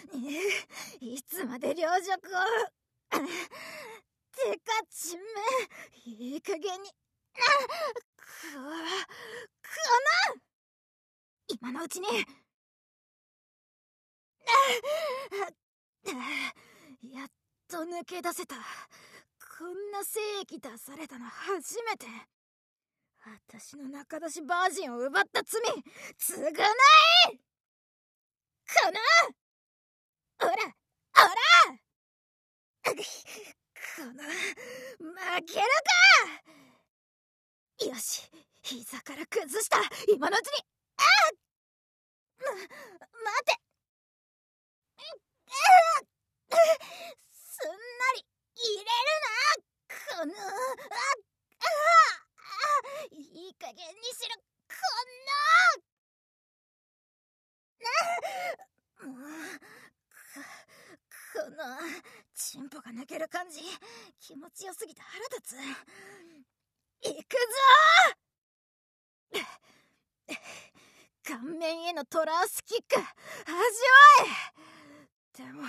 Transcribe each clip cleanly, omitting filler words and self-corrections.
いつまで両辱を。てかちめ、いい加減に。この今のうちに。やっと抜け出せた。こんな精液出されたの初めて。私の中出しバージンを奪った罪、償え！かな！おら！この、負けるか！よし、膝から崩した。今のうちに。待て！すんなり入れるな！この、いい加減にしろ！もう、このチンポが抜ける感じ、気持ちよすぎて腹立つ。行くぞー！顔面へのトラースキック、味わえ！でも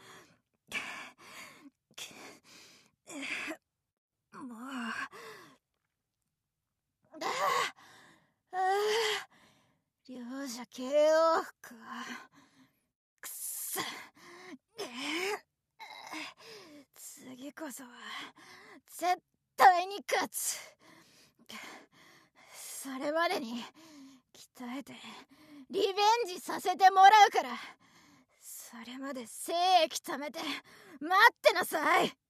もう両者 KO か。くそ。次こそは絶対に勝つ。それまでに鍛えてリベンジさせてもらうから、それまで精液貯めて待ってなさい。